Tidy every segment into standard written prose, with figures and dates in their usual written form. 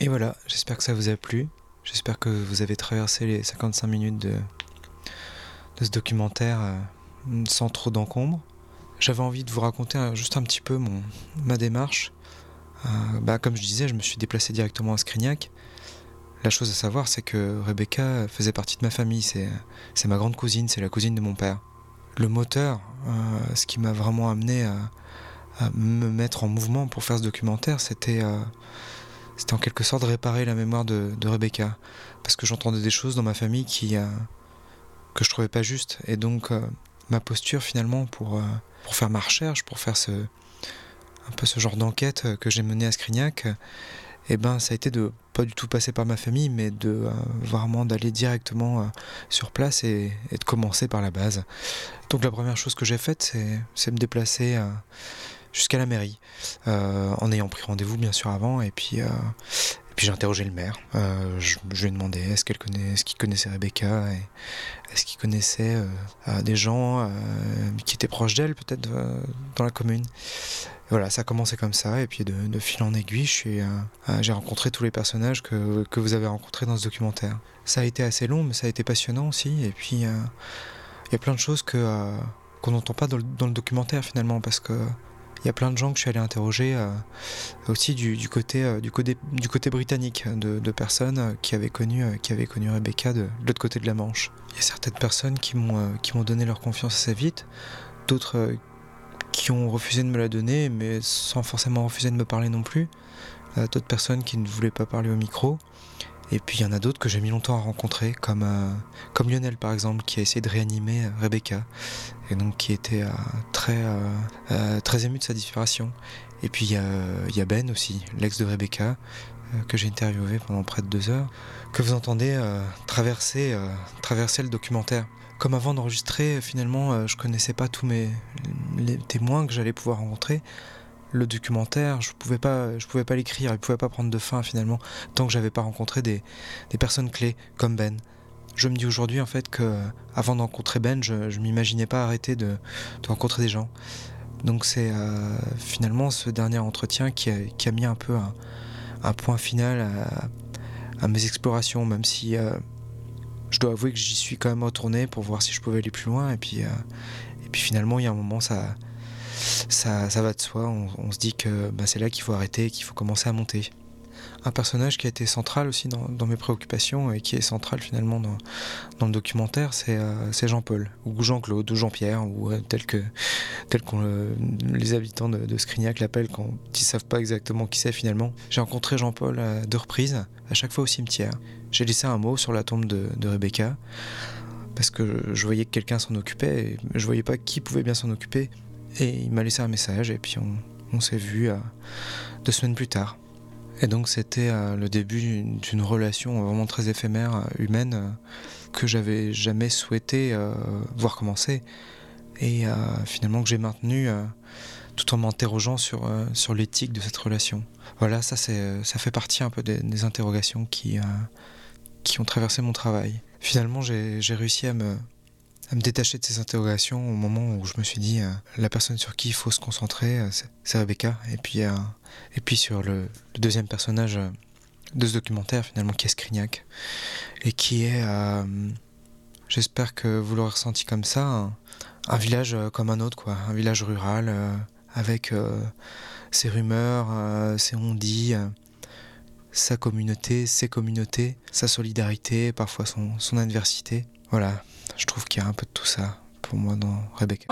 Et voilà, j'espère que ça vous a plu. J'espère que vous avez traversé les 55 minutes de ce documentaire sans trop d'encombre. J'avais envie de vous raconter juste un petit peu ma démarche. Comme je disais, je me suis déplacé directement à Scrignac. La chose à savoir, c'est que Rebecca faisait partie de ma famille. C'est ma grande cousine, c'est la cousine de mon père. Le moteur, ce qui m'a vraiment amené à me mettre en mouvement pour faire ce documentaire, c'était en quelque sorte réparer la mémoire de Rebecca. Parce que j'entendais des choses dans ma famille que je trouvais pas justes. Et donc, ma posture finalement pour faire ma recherche, pour faire un peu ce genre d'enquête que j'ai menée à Scrignac, ça a été de pas du tout passer par ma famille, mais de vraiment d'aller directement sur place et de commencer par la base. Donc la première chose que j'ai faite, c'est me déplacer jusqu'à la mairie, en ayant pris rendez-vous bien sûr avant, et puis j'ai interrogé le maire. Je lui ai demandé est-ce qu'il connaissait Rebecca, et est-ce qu'il connaissait des gens qui étaient proches d'elle peut-être dans la commune. Et voilà, ça a commencé comme ça, et puis de fil en aiguille, j'ai rencontré tous les personnages que vous avez rencontrés dans ce documentaire. Ça a été assez long, mais ça a été passionnant aussi, et puis il y a plein de choses qu'on n'entend pas dans le documentaire finalement, parce que il y a plein de gens que je suis allé interroger aussi du côté britannique, de personnes qui avaient connu Rebecca de l'autre côté de la Manche. Il y a certaines personnes qui m'ont donné leur confiance assez vite, d'autres qui ont refusé de me la donner, mais sans forcément refuser de me parler non plus. D'autres personnes qui ne voulaient pas parler au micro. Et puis il y en a d'autres que j'ai mis longtemps à rencontrer, comme Lionel par exemple, qui a essayé de réanimer Rebecca, et donc qui était très ému de sa disparition. Et puis il y a Ben aussi, l'ex de Rebecca, que j'ai interviewé pendant près de 2 heures, que vous entendez traverser le documentaire. Comme avant d'enregistrer, finalement, je connaissais pas tous les témoins que j'allais pouvoir rencontrer. Le documentaire, je pouvais pas l'écrire, il pouvait pas prendre de fin finalement, tant que j'avais pas rencontré des personnes clés comme Ben. Je me dis aujourd'hui en fait que avant de rencontrer Ben, je m'imaginais pas arrêter de rencontrer des gens. Donc c'est finalement ce dernier entretien qui a mis un peu un point final à mes explorations, même si je dois avouer que j'y suis quand même retourné pour voir si je pouvais aller plus loin, et puis finalement il y a un moment ça va de soi, on se dit que c'est là qu'il faut arrêter, qu'il faut commencer à monter. Un personnage qui a été central aussi dans mes préoccupations, et qui est central finalement dans le documentaire, c'est Jean-Paul, ou Jean-Claude, ou Jean-Pierre, ou tel que les habitants de Scrignac l'appellent quand ils savent pas exactement qui c'est finalement. J'ai rencontré Jean-Paul à 2 reprises, à chaque fois au cimetière. J'ai laissé un mot sur la tombe de Rebecca, parce que je voyais que quelqu'un s'en occupait, et je voyais pas qui pouvait bien s'en occuper. Et il m'a laissé un message, et puis on s'est vu 2 semaines plus tard. Et donc c'était le début d'une relation vraiment très éphémère, humaine, que j'avais jamais souhaité voir commencer, et finalement que j'ai maintenu tout en m'interrogeant sur l'éthique de cette relation. Voilà, ça fait partie un peu des interrogations qui ont traversé mon travail. Finalement j'ai réussi à me détacher de ces interrogations au moment où je me suis dit la personne sur qui il faut se concentrer, c'est Rebecca, et puis sur le deuxième personnage de ce documentaire finalement, qui est Scrignac, et qui est j'espère que vous l'aurez ressenti comme ça, un village comme un autre, quoi, un village rural avec ses rumeurs, ses on-dit, sa communauté, ses communautés, sa solidarité, parfois son adversité. Voilà, je trouve qu'il y a un peu de tout ça pour moi dans Rebecca.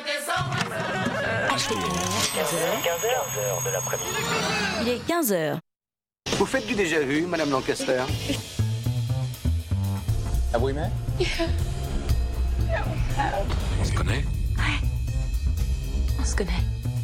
Il est 15h. Vous faites du déjà vu, Madame Lancaster? Ah oui, mais On se connaît? Ouais. On se connaît.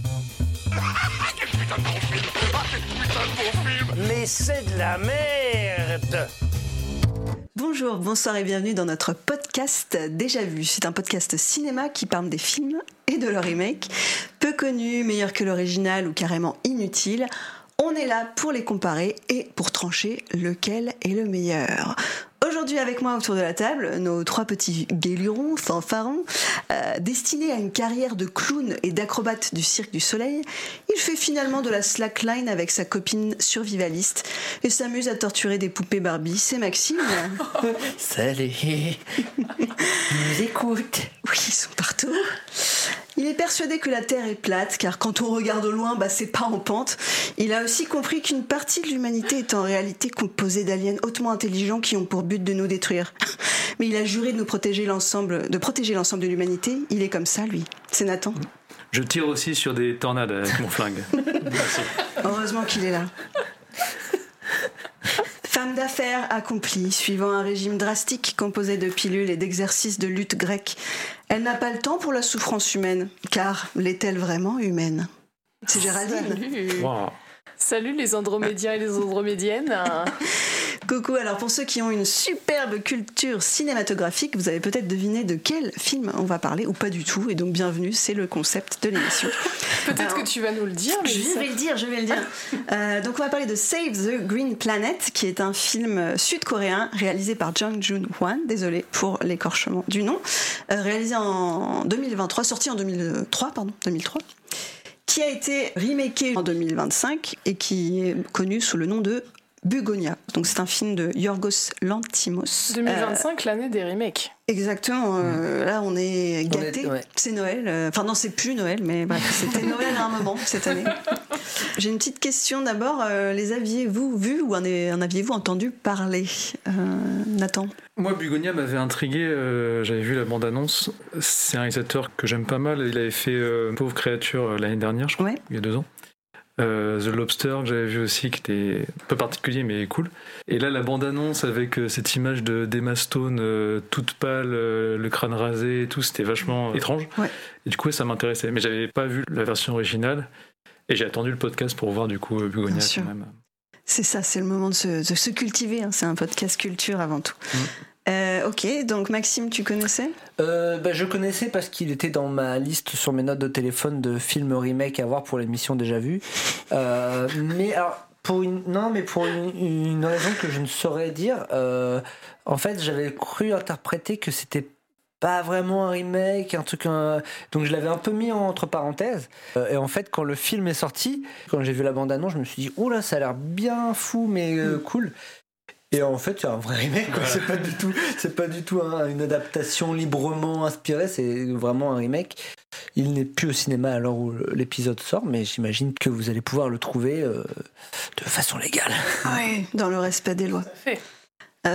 Mais c'est de la merde! Bonjour, bonsoir et bienvenue dans notre podcast Déjà Vu. C'est un podcast cinéma qui parle des films et de leur remake. Peu connus, meilleurs que l'original ou carrément inutiles. On est là pour les comparer et pour trancher lequel est le meilleur. Aujourd'hui avec moi autour de la table, nos 3 petits guélurons, fanfarons, destinés à une carrière de clown et d'acrobate du Cirque du Soleil. Il fait finalement de la slackline avec sa copine survivaliste et s'amuse à torturer des poupées Barbie. C'est Maxime. Salut. Ils nous écoutent. Oui, ils sont partout. Il est persuadé que la Terre est plate, car quand on regarde au loin, c'est pas en pente. Il a aussi compris qu'une partie de l'humanité est en réalité composée d'aliens hautement intelligents qui ont pour but de nous détruire. Mais il a juré de protéger l'ensemble de l'humanité. Il est comme ça, lui. C'est Nathan. Je tire aussi sur des tornades avec mon flingue. Merci. Heureusement qu'il est là. Femme d'affaires accomplie, suivant un régime drastique composé de pilules et d'exercices de lutte grecque. Elle n'a pas le temps pour la souffrance humaine, car l'est-elle vraiment humaine ? C'est Géraldine. Salut. Wow. Salut les Andromédiens et les Andromédiennes. Coucou, alors pour ceux qui ont une superbe culture cinématographique, vous avez peut-être deviné de quel film on va parler, ou pas du tout, et donc bienvenue, c'est le concept de l'émission. Peut-être que tu vas nous le dire. Mais Je vais le dire. Donc on va parler de Save the Green Planet, qui est un film sud-coréen réalisé par Jung Joon-hwan, désolé pour l'écorchement du nom, réalisé en 2023, sorti en 2003, qui a été remaké en 2025 et qui est connu sous le nom de Bugonia. Donc c'est un film de Yorgos Lanthimos. 2025, l'année des remakes. Exactement. Là, on est gâtés. Ouais. C'est Noël. Enfin non, c'est plus Noël, mais bref, c'était Noël à un moment cette année. J'ai une petite question d'abord. Les aviez-vous vus ou en aviez-vous entendu parler, Nathan ? Moi, Bugonia m'avait intrigué. J'avais vu la bande-annonce. C'est un réalisateur que j'aime pas mal. Il avait fait Pauvre créature l'année dernière, je crois, Ouais. il y a 2 ans. The Lobster que j'avais vu aussi, qui était un peu particulier mais cool. Et là la bande-annonce avec cette image d'Emma Stone toute pâle, le crâne rasé et tout, c'était vachement étrange. Ouais. Et du coup ça m'intéressait, mais j'avais pas vu la version originale et j'ai attendu le podcast pour voir du coup Bugonia Bien sûr. quand même. C'est ça, c'est le moment de se cultiver. Hein. C'est un podcast culture avant tout. Ok, donc Maxime, tu connaissais ? Je connaissais parce qu'il était dans ma liste sur mes notes de téléphone de films remake à voir pour l'émission déjà vue. Mais alors pour une raison que je ne saurais dire. En fait, j'avais cru interpréter que c'était pas vraiment un remake, un truc. Donc je l'avais un peu mis entre parenthèses. Et en fait, quand le film est sorti, quand j'ai vu la bande-annonce, je me suis dit oh là, ça a l'air bien fou mais cool. Et en fait, c'est un vrai remake, quoi. C'est pas du tout une adaptation librement inspirée, c'est vraiment un remake. Il n'est plus au cinéma à l'heure où l'épisode sort, mais j'imagine que vous allez pouvoir le trouver de façon légale. Oui, dans le respect des lois. Fait. Géraldine ?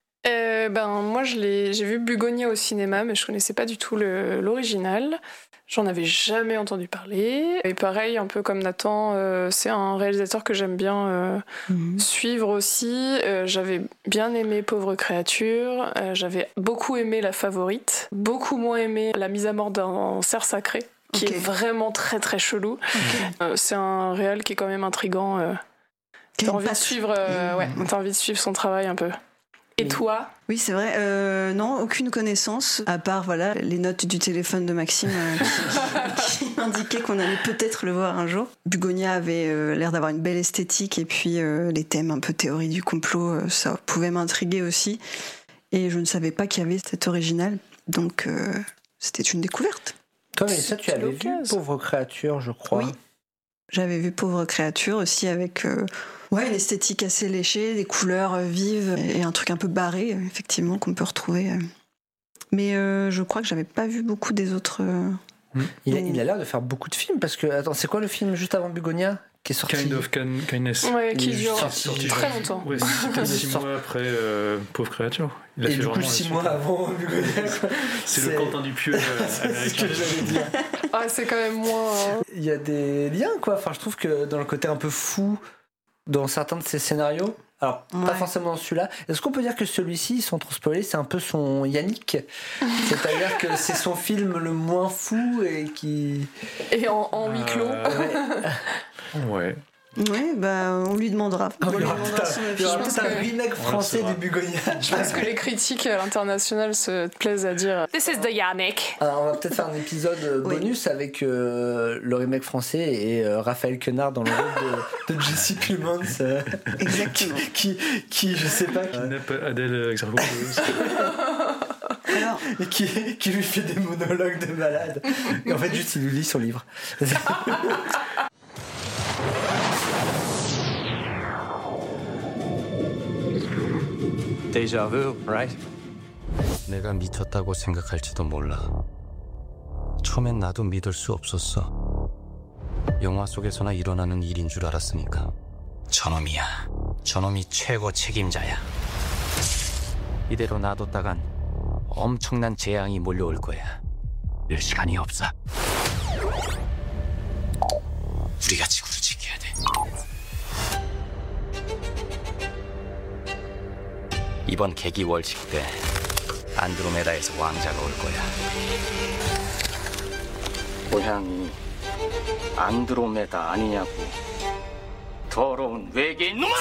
Moi, j'ai vu Bugonia au cinéma, mais je connaissais pas du tout l'original. J'en avais jamais entendu parler. Et pareil, un peu comme Nathan, c'est un réalisateur que j'aime bien suivre aussi. J'avais bien aimé Pauvre créature. J'avais beaucoup aimé La Favorite. Beaucoup moins aimé La mise à mort d'un cerf sacré, qui est vraiment très très chelou. C'est un réal qui est quand même intriguant. T'as envie de suivre, t'as envie de suivre son travail un peu. Et toi ? Oui, c'est vrai. Non, aucune connaissance, à part les notes du téléphone de Maxime qui indiquaient qu'on allait peut-être le voir un jour. Bugonia avait l'air d'avoir une belle esthétique et puis les thèmes un peu théorie du complot, ça pouvait m'intriguer aussi. Et je ne savais pas qu'il y avait cet original, donc c'était une découverte. Toi, mais ça, tu avais vu Pauvre créature, je crois. Oui, j'avais vu Pauvre créature aussi avec... une esthétique assez léchée, des couleurs vives et un truc un peu barré, effectivement, qu'on peut retrouver. Mais je crois que j'avais pas vu beaucoup des autres. Il a l'air de faire beaucoup de films parce que. Attends, c'est quoi le film juste avant Bugonia qui est sorti ? Kind of Kindness. Ouais, qui dure sorti très longtemps. Ouais, c'était 6 mois après Pauvre créature. Il a fait du coup, vraiment 6 mois avant Bugonia. C'est le Quentin Dupieux américain. C'est ce que j'allais dire. C'est quand même moins. Il y a des liens, quoi. Enfin, je trouve que dans le côté un peu fou. Dans certains de ses scénarios, alors pas forcément dans celui-là, est-ce qu'on peut dire que celui-ci, sans trop spoiler, c'est un peu son Yannick ? C'est-à-dire que c'est son film le moins fou et qui... Et en huis clos. Ouais. Oui, on lui demandera. Ah, On lui demandera putain, son il y aura avis. peut-être un remake français du Bugonia. Je pense que les critiques à l'international se plaisent à dire This is the Yannick. Alors, on va peut-être faire un épisode bonus avec le remake français et Raphaël Quenard dans le rôle de Jesse Plemons. Exactement. qui, je sais pas, Kidnappe Adèle Exarchopoulos. Alors, et qui lui fait des monologues de malade. Et en fait, juste, il lui lit son livre. Déjà vu, right? 내가 미쳤다고 생각할지도 몰라. 처음엔 나도 믿을 수 없었어. 영화 속에서나 일어나는 일인 줄 알았으니까. 저놈이야. 저놈이 최고 책임자야. 이대로 놔뒀다간 엄청난 재앙이 몰려올 거야. 늘 시간이 없어. 우리가 지구를 지켜야 돼. 이번 개기 월식 때 안드로메다에서 왕자가 올 거야. 고향이 안드로메다 아니냐고. 더러운 외계인 놈아!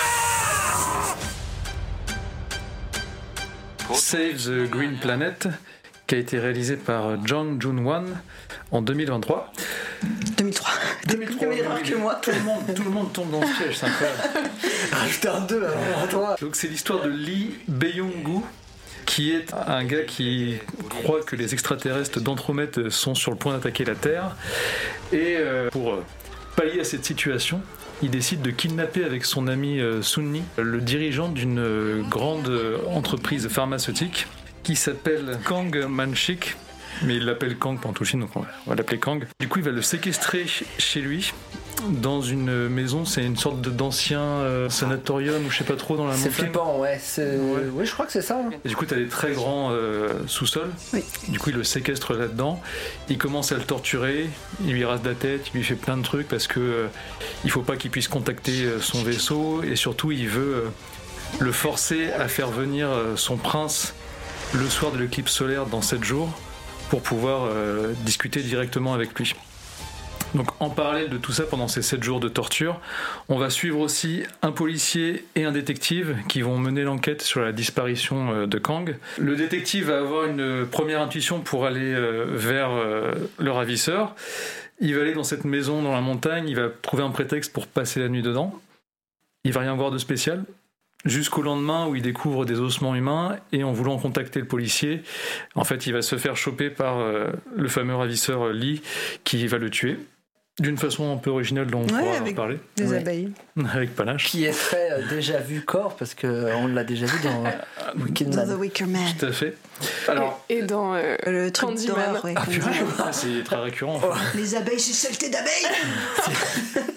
Save the Green Planet, qui a été réalisé par Jang Joon-wan en 2023. 2003. 2003, meilleur que moi. Tout le monde tombe dans ce piège, c'est incroyable. Rajoutez un 2 avant toi. Donc c'est l'histoire de Lee Byung-gu, qui est un gars qui croit que les extraterrestres d'Andromède sont sur le point d'attaquer la Terre. Et pour pallier à cette situation, il décide de kidnapper avec son ami Sunni le dirigeant d'une grande entreprise pharmaceutique qui s'appelle Kang Man-sik, mais il l'appelle Kang pendant tout le film, donc on va l'appeler Kang. Du coup, il va le séquestrer chez lui, dans une maison, c'est une sorte d'ancien sanatorium ou je sais pas trop dans la C'est montagne. flippant, ouais. Oui, je crois que c'est ça. Et du coup, tu as des très grands sous-sols. Oui. Du coup, il le séquestre là-dedans. Il commence à le torturer. Il lui rase la tête. Il lui fait plein de trucs parce que il faut pas qu'il puisse contacter son vaisseau. Et surtout, il veut le forcer à faire venir son prince le soir de l'éclipse solaire dans 7 jours pour pouvoir discuter directement avec lui. Donc en parallèle de tout ça, pendant ces 7 jours de torture, on va suivre aussi un policier et un détective qui vont mener l'enquête sur la disparition de Kang. Le détective va avoir une première intuition pour aller vers le ravisseur. Il va aller dans cette maison dans la montagne, il va trouver un prétexte pour passer la nuit dedans. Il va rien voir de spécial. Jusqu'au lendemain où il découvre des ossements humains et en voulant contacter le policier, en fait il va se faire choper par le fameux ravisseur Lee qui va le tuer. D'une façon un peu originale dont on pourra en parler. Des abeilles. Avec panache. Qui est très déjà vu corps, parce qu'on l'a déjà vu dans Dans The Wicker Man. Tout à fait. Alors, Et dans Le truc Candyman. d'horreur, ouais. c'est très récurrent. En fait. Les abeilles, c'est saleté d'abeilles.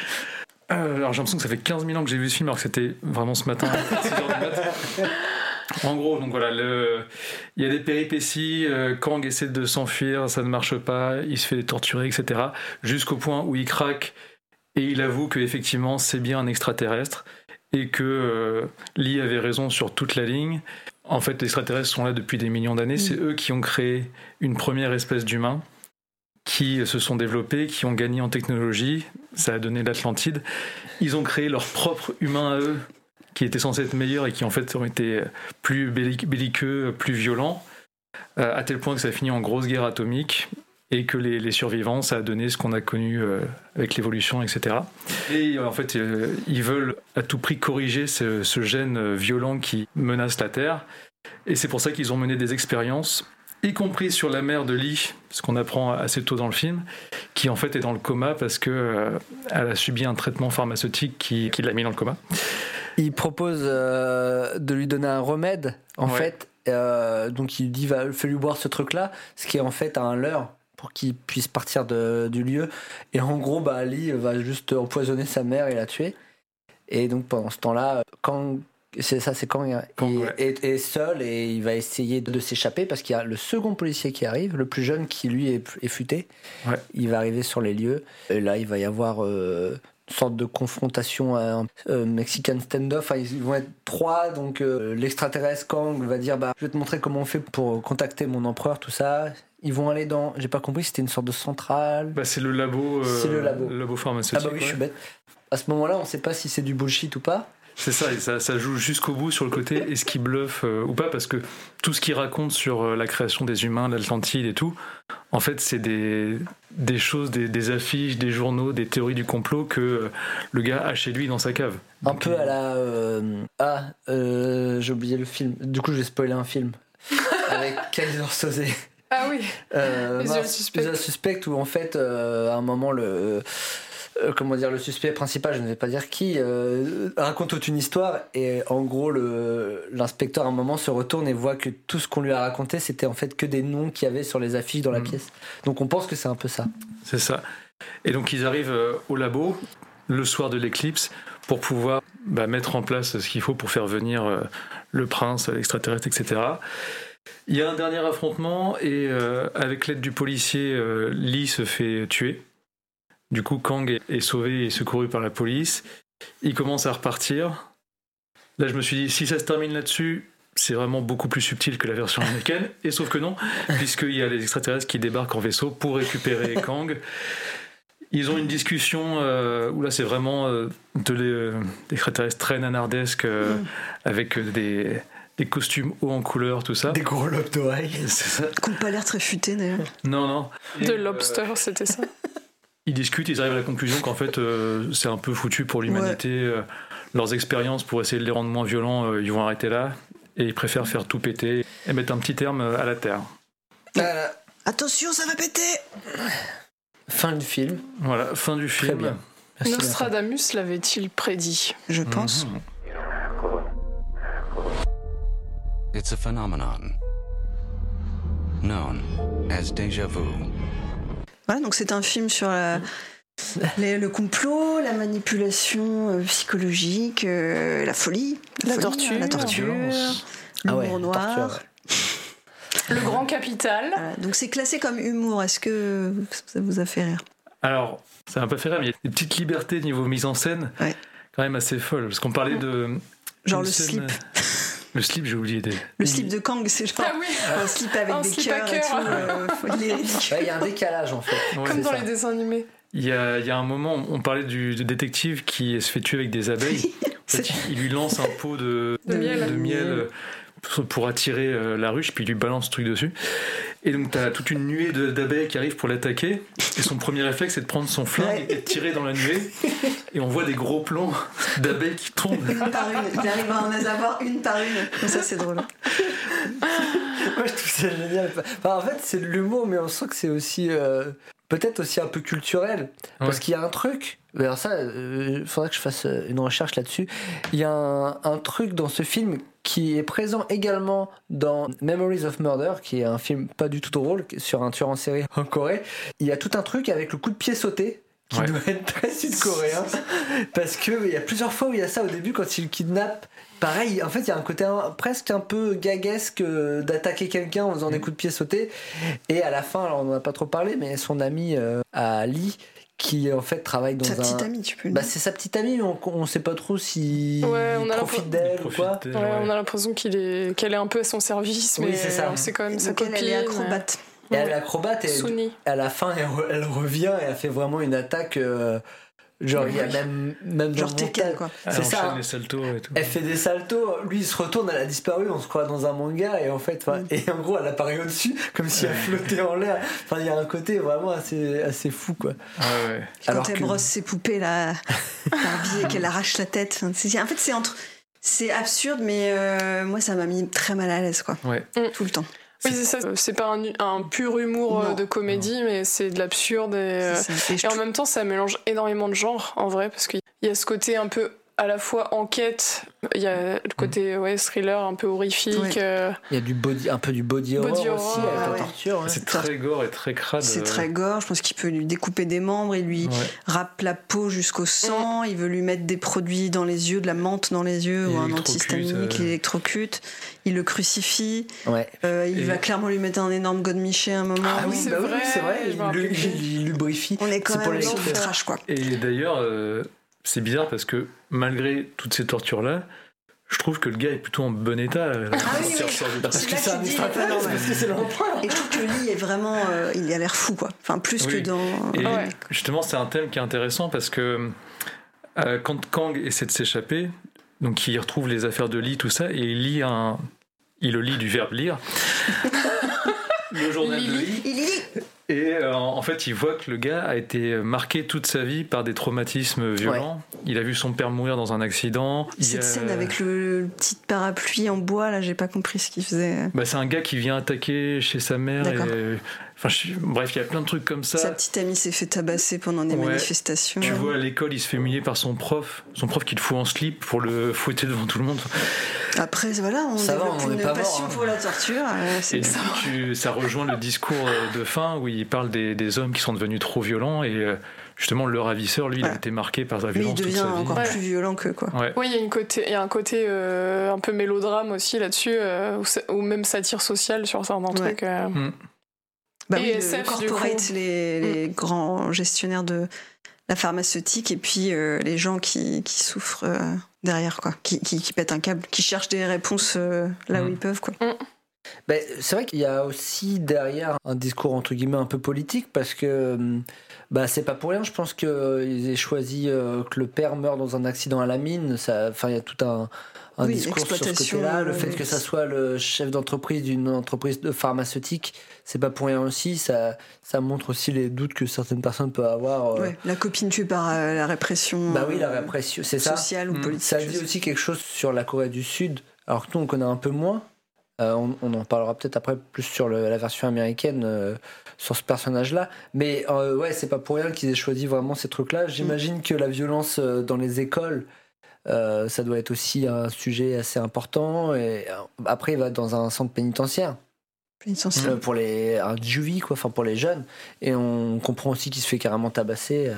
Alors j'ai l'impression que ça fait 15 000 ans que j'ai vu ce film alors que c'était vraiment ce matin à 6h du matin. En gros, donc voilà, il y a des péripéties, Kang essaie de s'enfuir, ça ne marche pas, il se fait torturer, etc. Jusqu'au point où il craque et il avoue qu'effectivement c'est bien un extraterrestre et que Lee avait raison sur toute la ligne. En fait, les extraterrestres sont là depuis des millions d'années, c'est eux qui ont créé une première espèce d'humains qui se sont développés, qui ont gagné en technologie, ça a donné l'Atlantide. Ils ont créé leur propre humain à eux, qui étaient censés être meilleurs et qui en fait ont été plus belliqueux, plus violents, à tel point que ça a fini en grosse guerre atomique et que les survivants, ça a donné ce qu'on a connu avec l'évolution, etc. Et en fait, ils veulent à tout prix corriger ce gène violent qui menace la Terre. Et c'est pour ça qu'ils ont mené des expériences, y compris sur la mère de Lee, ce qu'on apprend assez tôt dans le film, qui en fait est dans le coma parce qu'elle a subi un traitement pharmaceutique qui l'a mis dans le coma. Il propose de lui donner un remède, en fait. Donc il lui dit, fais-lui boire ce truc-là, ce qui est en fait un leurre pour qu'il puisse partir du lieu. Et en gros, Lee va juste empoisonner sa mère et la tuer. Et donc pendant ce temps-là, Kang est seul et il va essayer de s'échapper parce qu'il y a le second policier qui arrive, le plus jeune qui lui est futé. Il va arriver sur les lieux et là il va y avoir sorte de confrontation à un Mexican standoff. Enfin, ils vont être 3, donc l'extraterrestre Kang va dire je vais te montrer comment on fait pour contacter mon empereur, tout ça. Ils vont aller dans, j'ai pas compris, c'était une sorte de centrale. C'est le labo. C'est le labo. Le labo pharmaceutique. Je suis bête. À ce moment-là, on sait pas si c'est du bullshit ou pas. C'est ça, et ça joue jusqu'au bout sur le côté est-ce qu'il bluffe ou pas, parce que tout ce qu'il raconte sur la création des humains, l'Atlantide et tout, en fait c'est des choses, des affiches, des journaux, des théories du complot que le gars a chez lui dans sa cave. Un peu à la... j'ai oublié le film, du coup je vais spoiler un film avec Kaiser Soze. Ah oui, Usual Suspect, où en fait à un moment le suspect principal, je ne vais pas dire qui, raconte toute une histoire, et en gros l'inspecteur à un moment se retourne et voit que tout ce qu'on lui a raconté c'était en fait que des noms qu'il y avait sur les affiches dans la pièce. Donc on pense que c'est un peu ça. C'est ça. Et donc ils arrivent au labo le soir de l'éclipse pour pouvoir mettre en place ce qu'il faut pour faire venir le prince, l'extraterrestre, etc. Il y a un dernier affrontement et avec l'aide du policier, Lee se fait tuer. Du coup, Kang est sauvé et secouru par la police. Il commence à repartir. Là, je me suis dit, si ça se termine là-dessus, c'est vraiment beaucoup plus subtil que la version américaine. Et sauf que non, puisqu'il y a les extraterrestres qui débarquent en vaisseau pour récupérer Kang. Ils ont une discussion où là, c'est vraiment des extraterrestres très nanardesques avec des costumes hauts en couleur, tout ça. Des gros lobes d'oreilles. C'est ça. Qui n'ont pas l'air très futés d'ailleurs. Non. De Lobster, c'était ça. Ils discutent, ils arrivent à la conclusion qu'en fait c'est un peu foutu pour l'humanité. Ouais. Leurs expériences pour essayer de les rendre moins violents, ils vont arrêter là. Et ils préfèrent faire tout péter et mettre un petit terme à la Terre. Attention, ça va péter. Fin du film. Voilà, fin du film. Très bien. Merci. Nostradamus l'avait-il prédit? Je pense. It's a phenomenon known as déjà vu. Voilà, donc c'est un film sur le complot, la manipulation psychologique, la folie, la torture, l'humour noir. Torture. Le grand capital. Voilà, donc c'est classé comme humour. Est-ce que ça vous a fait rire? Alors, ça m'a pas fait rire, mais il y a des petites libertés niveau mise en scène, quand même assez folles. Parce qu'on parlait de... Genre le slip. Le slip, j'ai oublié. Le slip de Kang, c'est genre un slip avec des cœurs et tout. Il y a un décalage en fait. Comme dans les dessins animés. Il y a un moment, on parlait du détective qui se fait tuer avec des abeilles. En fait, il lui lance un pot de miel pour attirer la ruche, puis il lui balance ce truc dessus. Et donc t'as toute une nuée d'abeilles qui arrivent pour l'attaquer, et son premier réflexe c'est de prendre son flingue et de tirer dans la nuée, et on voit des gros plans d'abeilles qui tombent. Une par une, il arrive à en avoir une par une, comme ça c'est drôle. Moi je trouve ça génial. Enfin, en fait c'est de l'humour, mais on sent que c'est aussi peut-être aussi un peu culturel, parce qu'il y a un truc. Alors ça, faudrait que je fasse une recherche là-dessus. Il y a un truc dans ce film qui est présent également dans Memories of Murder, qui est un film pas du tout drôle sur un tueur en série en Corée. Il y a tout un truc avec le coup de pied sauté qui doit être très sud-coréen, parce que il y a plusieurs fois où il y a ça au début quand il le kidnappe. Pareil, en fait, il y a un côté presque un peu gaguesque d'attaquer quelqu'un en faisant des coups de pied sautés. Et à la fin, alors on n'en a pas trop parlé, mais son ami Ali, qui en fait travaille dans sa petite amie, tu peux le dire. C'est sa petite amie, mais on sait pas trop si il profite d'elle ou quoi. On a l'impression qu'elle est un peu à son service, mais c'est ça. C'est quand même sa donc copine. Elle est acrobate. Et elle est acrobate, et à la fin elle revient et elle fait vraiment une attaque genre il y a même genre dans Tekken quoi. C'est ça. Les saltos et tout. Elle fait des saltos, lui il se retourne, elle a disparu, on se croit dans un manga, et en fait et en gros elle apparaît au-dessus comme si elle flottait en l'air. Enfin il y a un côté vraiment assez fou quoi. Ouais. Quand elle brosse ses poupées là par biais et qu'elle arrache la tête. En fait c'est absurde, mais moi ça m'a mis très mal à l'aise quoi. Tout le temps. Oui, c'est ça. C'est pas un pur humour de comédie, mais c'est de l'absurde. Et en même temps, ça mélange énormément de genres, en vrai, parce qu'il y a ce côté un peu à la fois enquête, il y a le côté thriller un peu horrifique. Il y a un peu du body horror aussi avec la torture. C'est très gore et très crade. C'est très gore, je pense qu'il peut lui découper des membres, il lui râpe la peau jusqu'au sang, il veut lui mettre des produits dans les yeux, de la menthe dans les yeux ou un antihistaminique, il électrocute, il le crucifie, il va clairement lui mettre un énorme godemiché à un moment. Ah oui, c'est vrai, il lubrifie. On est quand même sur du trash, quoi. Et d'ailleurs, c'est bizarre parce que malgré toutes ces tortures-là, je trouve que le gars est plutôt en bon état. Parce que c'est un extraterrestre, parce que c'est l'empereur. Et je trouve que Lee est vraiment, il a l'air fou, quoi. Enfin, plus que dans. Et justement, c'est un thème qui est intéressant parce que quand Kang essaie de s'échapper, donc il retrouve les affaires de Lee, tout ça, et il le lit du verbe lire. Le journal de Lee. Et en fait, il voit que le gars a été marqué toute sa vie par des traumatismes violents. Il a vu son père mourir dans un accident. Cette scène avec le petit parapluie en bois, là, j'ai pas compris ce qu'il faisait. C'est un gars qui vient attaquer chez sa mère. Bref, il y a plein de trucs comme ça. Sa petite amie s'est fait tabasser pendant des manifestations. Tu vois, à l'école, il se fait humilier par son prof qui le fout en slip pour le fouetter devant tout le monde. Après, voilà, on développe une passion pour la torture. Et du coup, ça rejoint le discours de fin où il parle des hommes qui sont devenus trop violents et justement le ravisseur, lui, il a été marqué par sa violence toute sa vie. Mais il devient encore plus violent que quoi. Oui, il y a un côté un peu mélodrame aussi là-dessus, ou même satire sociale sur certains trucs. Et le corporate, les grands gestionnaires de la pharmaceutique et puis les gens qui souffrent derrière, quoi, qui pètent un câble, qui cherchent des réponses là où ils peuvent, quoi. C'est vrai qu'il y a aussi derrière un discours entre guillemets un peu politique parce que c'est pas pour rien, je pense qu'ils aient choisi que le père meurt dans un accident à la mine. Il y a tout un discours sur ce côté-là, le fait que ça soit le chef d'entreprise d'une entreprise de pharmaceutique, c'est pas pour rien aussi, ça montre aussi les doutes que certaines personnes peuvent avoir. La copine tuée par la répression. La répression, c'est sociale ou politique. Ça dit aussi quelque chose sur la Corée du Sud, alors que nous on connaît un peu moins. On en parlera peut-être après plus sur la version américaine sur ce personnage-là, mais c'est pas pour rien qu'ils aient choisi vraiment ces trucs-là. J'imagine que la violence dans les écoles, ça doit être aussi un sujet assez important. Et après, il va dans un centre pénitentiaire. Pour un juvie, quoi, pour les jeunes. Et on comprend aussi qu'il se fait carrément tabasser.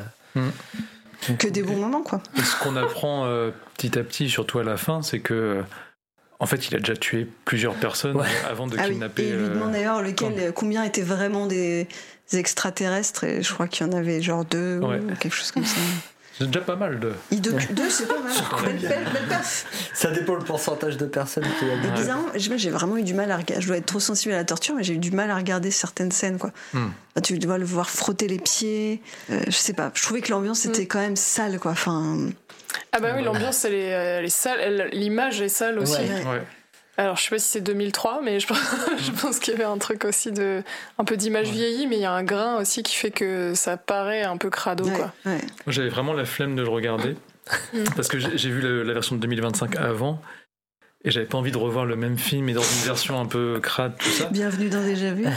Que des bons moments, quoi. Et ce qu'on apprend petit à petit, surtout à la fin, c'est que en fait, il a déjà tué plusieurs personnes avant de kidnapper. Et il lui demande d'ailleurs combien étaient vraiment des extraterrestres, et je crois qu'il y en avait genre 2 ou quelque chose comme ça. C'est déjà pas mal. 2, c'est pas mal. Belle perf. Ça dépend le pourcentage de personnes qui y a. Et bizarrement, j'ai vraiment eu du mal à regarder. Je dois être trop sensible à la torture, mais j'ai eu du mal à regarder certaines scènes, quoi. Tu dois le voir frotter les pieds. Je sais pas. Je trouvais que l'ambiance était quand même sale, quoi. L'ambiance, elle est sale. L'image est sale aussi. Alors, je sais pas si c'est 2003, mais je pense qu'il y avait un truc aussi un peu d'image vieillie, mais il y a un grain aussi qui fait que ça paraît un peu crado, quoi. Moi, j'avais vraiment la flemme de le regarder, parce que j'ai vu la version de 2025 avant, et j'avais pas envie de revoir le même film, mais dans une version un peu crade, tout ça. Bienvenue dans Déjà Vu.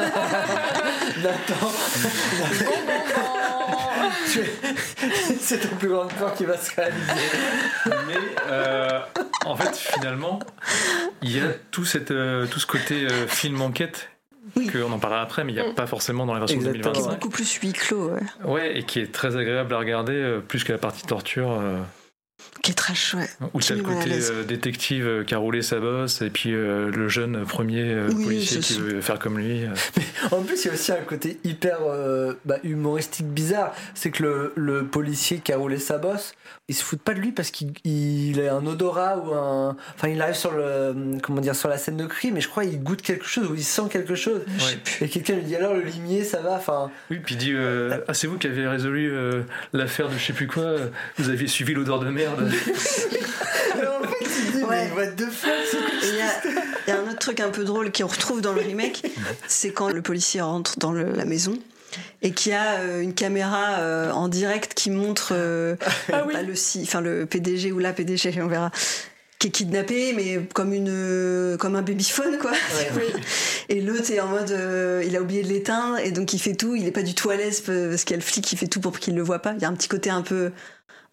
Nathan. C'est ton plus grande peur qui va se réaliser. Mais en fait, finalement, il y a tout ce côté film enquête qu'on en parlera après, mais il n'y a pas forcément dans la version de 2025. Qui est beaucoup plus huis clos. Ouais, et qui est très agréable à regarder, plus que la partie torture. Qui est trash, Où tu as le côté détective qui a roulé sa bosse, et puis le jeune premier policier qui veut faire comme lui. Mais en plus, il y a aussi un côté hyper humoristique bizarre. C'est que le policier qui a roulé sa bosse, il se fout pas de lui parce qu'il a un odorat ou un. Enfin, il arrive sur sur la scène de crime, mais je crois qu'il goûte quelque chose ou il sent quelque chose. Et quelqu'un lui dit alors le limier, ça va. Enfin. Oui, puis il dit c'est vous qui avez résolu l'affaire de je sais plus quoi. Vous aviez suivi l'odeur de merde. Alors, en fait, il dit mais what the fuck. Il y a un autre truc un peu drôle qu'on retrouve dans le remake, c'est quand le policier rentre dans la maison et qu'il y a une caméra en direct qui montre le PDG ou la PDG, on verra, qui est kidnappé, mais comme un babyphone, quoi. Et l'autre est en mode il a oublié de l'éteindre, et donc il fait tout, il est pas du tout à l'aise parce qu'il y a le flic qui fait tout pour qu'il le voit pas. Il y a un petit côté un peu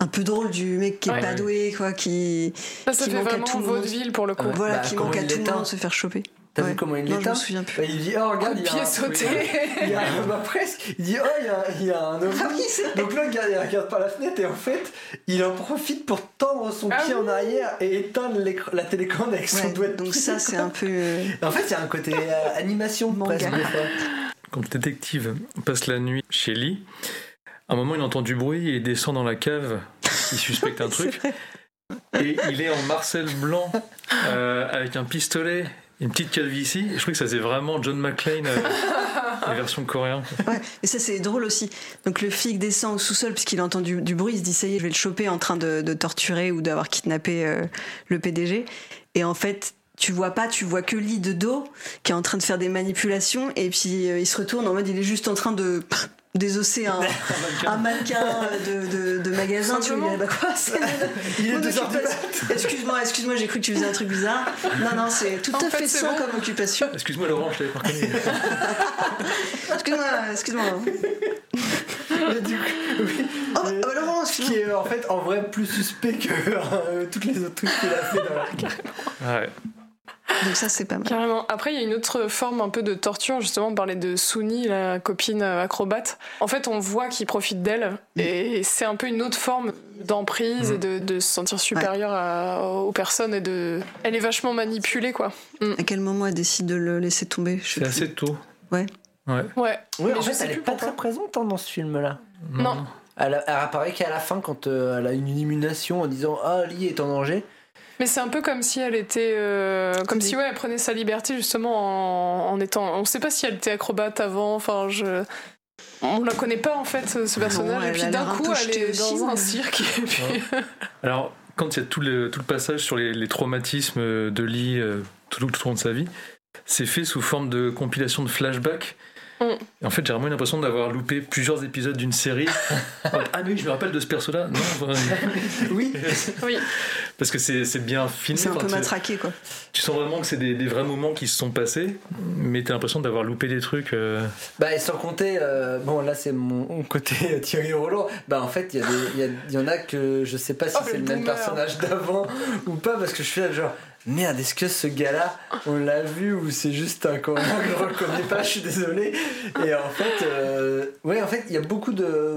un peu drôle du mec qui est pas doué, quoi, qui. Là, ça qui fait manque à vraiment tout le monde. vaudeville pour le coup. Voilà, Bah, qui comment manque à il tout le l'éteint. monde de se faire choper. T'as vu comment il Non, je l'éteint? me souviens plus. Bah, il dit, oh regarde, il y a Pied un... sauté. il y a presque. Il dit, oh il y a un ovni. Ah oui, c'est Donc là, il regarde par la fenêtre et en fait, il en profite pour tendre son pied en arrière et éteindre la télécommande avec son doigt de donc pied. ça, c'est un peu. En fait, il y a un côté animation Manga. presque des fois. Quand le détective passe la nuit chez Lee, à un moment il entend du bruit et il descend dans la cave, il suspecte un truc, et il est en Marcel blanc avec un pistolet, une petite calvitie. Je crois que ça c'est vraiment John McClane, la version coréenne. Ouais, et ça c'est drôle aussi. Donc le flic descend au sous-sol puisqu'il a entendu du bruit, il se dit ça y est, je vais le choper en train de torturer ou d'avoir kidnappé le PDG. Et en fait, tu vois que Lee de dos qui est en train de faire des manipulations et puis il se retourne en mode il est juste en train de désosser un mannequin de magasin. Tu vois, il est là, quoi, Il est mon 2h du occupation. mat. Excuse-moi, j'ai cru que tu faisais un truc bizarre. Non, c'est tout En à fait, fait c'est sain bon. comme occupation. Excuse-moi Laurent, je t'avais pas reconnu. Excuse-moi. Mais du coup, oui. Oh, bah, Laurent, Ce qui est en fait en vrai plus suspect que toutes les autres trucs qu'il a fait dans la... Ouais. Donc ça c'est pas mal. Carrément. Après, il y a une autre forme un peu de torture, justement, on parlait de Suni, la copine acrobate. En fait, on voit qu'il profite d'elle, et c'est un peu une autre forme d'emprise et de se sentir supérieure aux personnes, et elle est vachement manipulée, quoi. À quel moment elle décide de le laisser tomber? Je sais C'est plus. assez tôt. Ouais. Ouais. Ouais. Oui, Mais en je fait, sais elle est plus pas pourquoi. très présente dans ce film-là. Non. Elle apparaît qu'à la fin quand elle a une illumination en disant « Ah, Lee est en danger ». Mais c'est un peu comme si elle était, comme si elle prenait sa liberté justement en étant. On sait pas si elle était acrobate avant. Enfin, on la connaît pas en fait ce personnage. elle Et puis a d'un l'air un coup, peu elle jetée est aussi, dans un mais- cirque. Et puis... Alors, quand il y a tout le passage sur les traumatismes de Lee tout au long de sa vie, c'est fait sous forme de compilation de flashbacks. Et en fait, j'ai vraiment l'impression d'avoir loupé plusieurs épisodes d'une série. Ah mais oui, je me rappelle de ce perso-là. Non, Oui. Oui. parce que c'est bien filmé. C'est un peu Enfin, matraqué, quoi. tu sens vraiment que c'est des vrais moments qui se sont passés, mais t'as l'impression d'avoir loupé des trucs. Bah, et sans compter, bon là c'est mon côté Thierry Roland, bah en fait il y en a que je sais pas si c'est le le même boomer. personnage d'avant ou pas, parce que je suis là genre merde, est-ce que ce gars-là on l'a vu ou c'est juste un coréen que je reconnais pas, je suis désolé. Et en fait, en fait il y a beaucoup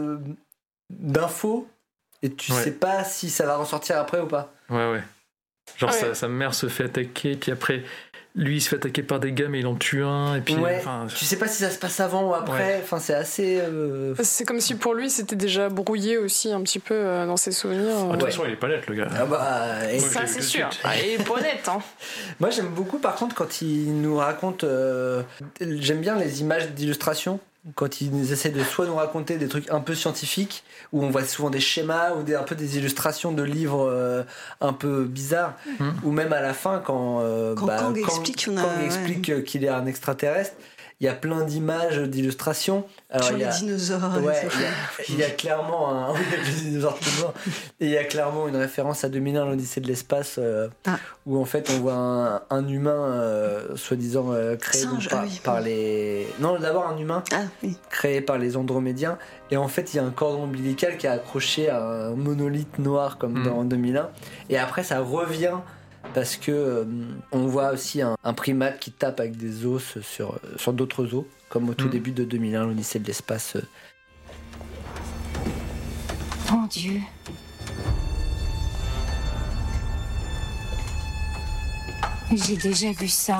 d'infos et tu sais pas si ça va ressortir après ou pas. Ouais. Genre Ouais. sa mère se fait attaquer, puis après lui il se fait attaquer par des gars mais il en tue un, et puis Tu sais pas si ça se passe avant ou après, enfin c'est assez... C'est comme si pour lui c'était déjà brouillé aussi un petit peu dans ses souvenirs. de toute façon il est pas net le gars. Ah bah, et Ça je l'ai c'est vu de sûr. suite. Ah, il est pas net, hein. moi j'aime beaucoup par contre quand il nous raconte, j'aime bien les images d'illustration, quand ils essaient de soit nous raconter des trucs un peu scientifiques où on voit souvent des schémas ou un peu des illustrations de livres un peu bizarres, ou même à la fin quand Kang explique qu'on a- Kang explique qu'il est un extraterrestre, il y a plein d'images d'illustrations. Alors, Sur il y les a- dinosaures. Ouais, c'est- il y a clairement un... oui, il y a des dinosaures tout devant. Et il y a clairement une référence à 2001, l'Odyssée de l'espace, où en fait on voit un humain soi-disant créé Singe, donc, ah oui. par les... Non, d'abord un humain Ah oui. créé par les Andromédiens. Et en fait il y a un cordon ombilical qui est accroché à un monolithe noir comme dans 2001. Et après ça revient parce que on voit aussi un primate qui tape avec des os sur d'autres os, comme au tout début de 2001, l'Odyssée de l'espace. Mon Dieu. J'ai déjà vu ça.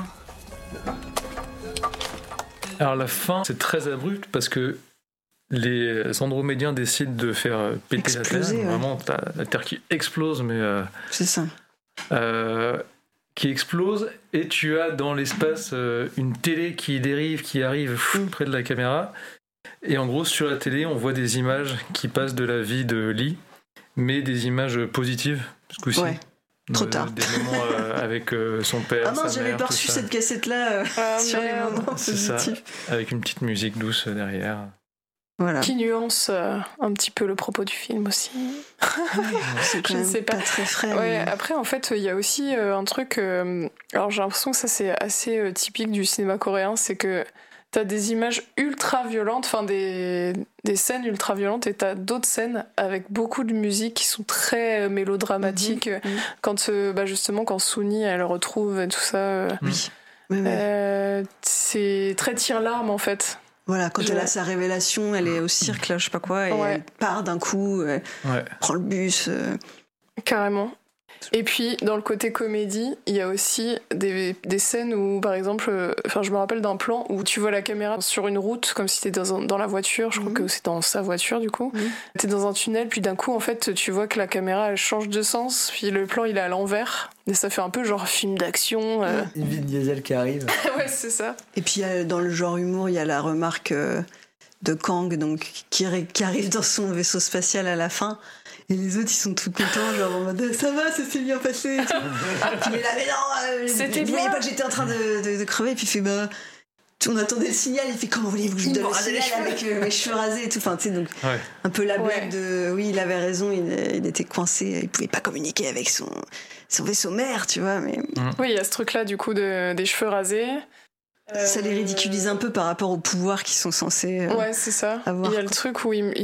Alors la fin c'est très abrupt parce que les Andromédiens décident de faire péter Exploser, la Terre. ouais. Vraiment t'as la Terre qui explose, mais C'est ça. qui explose, et tu as dans l'espace une télé qui dérive, qui arrive près de la caméra, et en gros sur la télé on voit des images qui passent de la vie de Lee, mais des images positives ce coup-ci. Ouais. Trop tard. Des moments avec son père, Ah non, sa j'avais mère, pas tout reçu ça. cette cassette-là sur les merde. moments C'est ça, positifs. avec une petite musique douce derrière. Voilà. Qui nuance un petit peu le propos du film aussi. C'est quand Je même sais pas. très frais. Ouais, mais- après, en fait, il y a aussi un truc. Alors, j'ai l'impression que ça, c'est assez typique du cinéma coréen, c'est que t'as des images ultra violentes, enfin des scènes ultra violentes, et t'as d'autres scènes avec beaucoup de musique qui sont très mélodramatiques. Quand justement quand Sooni elle retrouve tout ça, c'est très tire-larme en fait. Voilà, quand elle a sa révélation, elle est au cirque là, je sais pas quoi, et elle part d'un coup, prend le bus. Carrément. Et puis, dans le côté comédie, il y a aussi des scènes où, par exemple, je me rappelle d'un plan où tu vois la caméra sur une route, comme si t'étais dans la voiture, je crois que c'est dans sa voiture, du coup. T'es dans un tunnel, puis d'un coup, en fait, tu vois que la caméra, elle change de sens, puis le plan, il est à l'envers. Et ça fait un peu genre film d'action. Une Vin Diesel qui arrive. Ouais, c'est ça. Et puis, dans le genre humour, il y a la remarque de Kang, donc, qui arrive dans son vaisseau spatial à la fin. Et les autres, ils sont tout contents, genre en mode ça va, ça s'est bien passé. Et tout. Puis il est là, mais non, c'était vous bien. voyez pas que j'étais en train de crever. Et puis il fait on attendait le signal. Il fait comment voulez-vous que je vous donne le signal avec mes cheveux rasés et tout. Enfin, tu sais, donc un peu la blague de oui, il avait raison, il était coincé, il pouvait pas communiquer avec son vaisseau mère, tu vois. Mais oui, il y a ce truc-là du coup des cheveux rasés. Ça les ridiculise un peu par rapport aux pouvoirs qu'ils sont censés c'est ça. avoir. Il y a le truc où